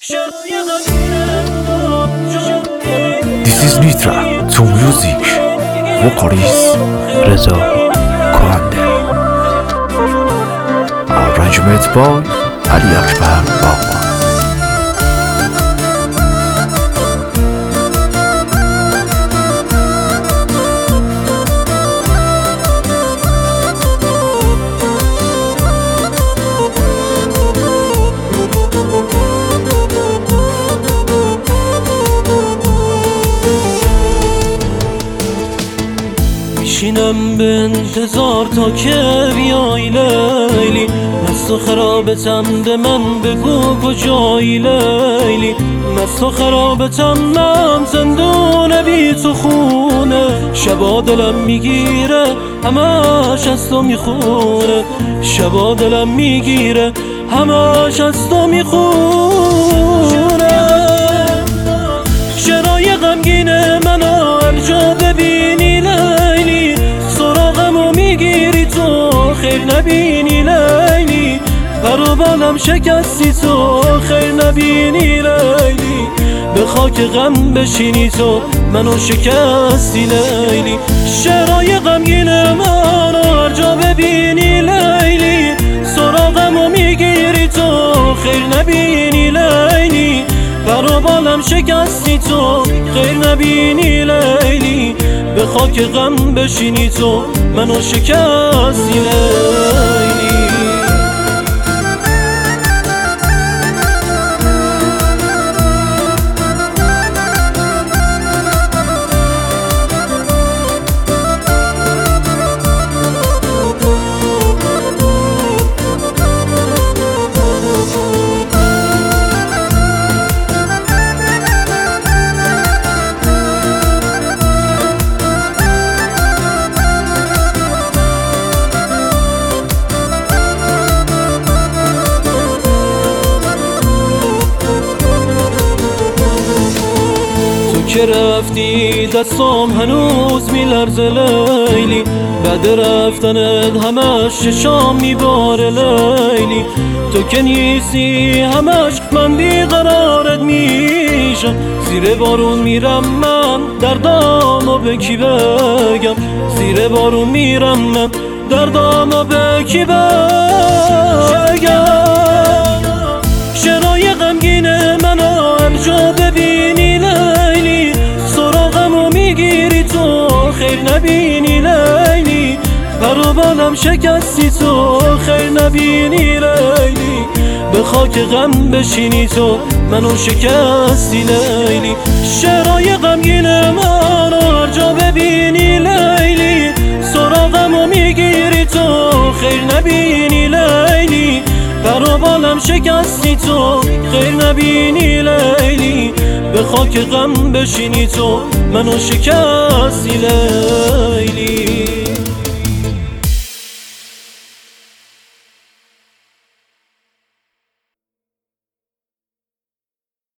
This is Nitra to music. Vocalist Reza Kohande. Arrangement by Ali Akbar Baba. میشینم به انتظار تا که بیای لیلی، مست و خرابتم ده من بگو کجایی لیلی، مست و خرابتم من زندون بی تو خونه، شبا دلم میگیره همش از تو میخونه، شبا دلم میگیره همش از تو میخونه. شرای غمگین منو هر جا ببینی لیلی، سراغمو میگیری تو خیر نبینی لیلی، پر و بالم شکستی تو خیر نبینی لیلی، به خاک غم بشینی تو منو شکستی لیلی. شرای غمگین منو هر جا ببینی لیلی، سراغمو میگیری تو خیر نبینی لیلی، پر و بالم شکستی تو خیر نبینی لیلی، به خاک غم بشینی تو منو شکستی لیلی. که رفتی دستم هنوز میلرزه لیلی، بعد رفتنت همش چشام میباره لیلی، تو که نیستی همش من بیقرارت میشم، زیر بارون میرم من دردامو به کی بگم، زیر بارون میرم من دردامو به کی بگم. شرای غمگین منو هر جا ببینی لیلی، سراغمو میگیری تو خیر نبینی لیلی، پر و بالم شکستی تو خیر نبینی لیلی، به خاک غم بشینی تو منو شکستی لیلی. شرای غمگین منو هر جا ببینی لیلی، سراغمو میگیری تو خیر نبینی لیلی، پر و بالم شکستی تو خیر نبینی لیلی، به خاک غم بشینی تو منو شکستی لیلی.